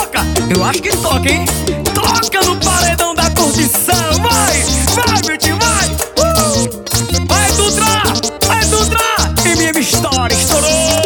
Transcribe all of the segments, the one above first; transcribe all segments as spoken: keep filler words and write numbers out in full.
toca, eu acho que toca, hein? Toca no paredão da curtição. Vai, vai, meu tio, vai. uh! Vai, Dutra, vai, Dutra. M M Story estourou.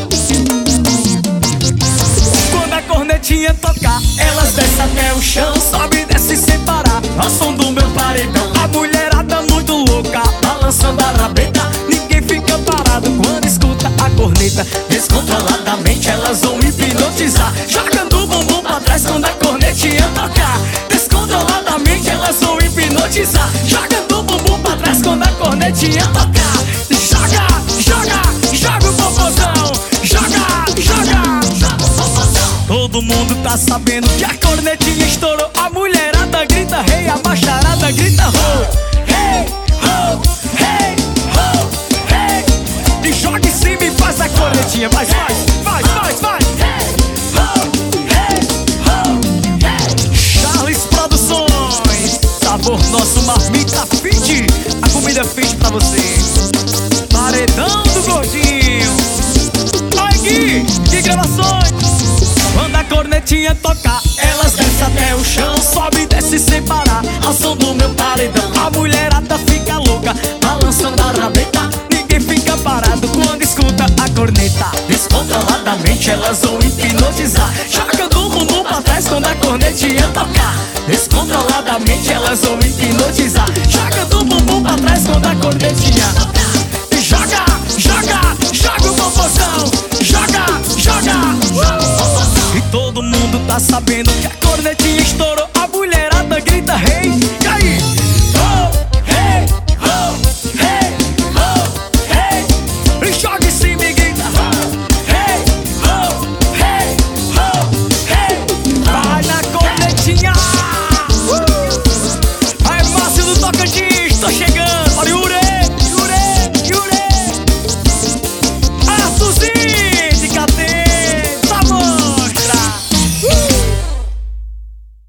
Quando a cornetinha tocar, elas descem até o chão, sobe e desce sem parar ao som do meu paredão. A mulherada muito louca, balançando a rabeta. Ninguém fica parado quando escuta a corneta. Descontroladamente elas vão hipnotizar, jogando o bumbum pra trás quando a cornetinha tocar. Descontroladamente elas vão hipnotizar, jogando o bumbum pra trás quando a cornetinha tocar. Joga, joga, joga o popozão. Joga, joga, joga o popozão. Todo mundo tá sabendo que a cornetinha estourou. A mulherada grita hey, a macharada grita ho. Hey, ho, hey, ho, hey. E joga em cima e faz a cornetinha. Vai, faz, faz, faz, faz. Hey, ho, hey, ho, hey. Charles Produções, sabor nosso, marmita fit. A comida fit pra você. Paredão do Gordinho. Oi, Gui, que gravações. Quando a cornetinha tocar, elas descem até o chão, sobe e desce sem parar ao som do meu paredão. A mulherada fica louca, balançando a rabeta. Ninguém fica parado quando escuta a corneta. Descontroladamente elas vão hipnotizar, jogando o bumbum pra trás quando a cornetinha tocar. Descontroladamente elas vão hipnotizar, jogando o bumbum pra trás quando a cornetinha tocar. Joga, joga, joga o popozão. Joga, joga, joga o popozão. E todo mundo tá sabendo que a cornetinha estourou. A mulherada grita hey, e aí? Ho, hey, ho, hey, ho, hey. E joga em cima e grita ho, hey, ho, hey, ho, hey. Vai na cornetinha. uh! Vai, Márcio do Tocantins, tô chegando.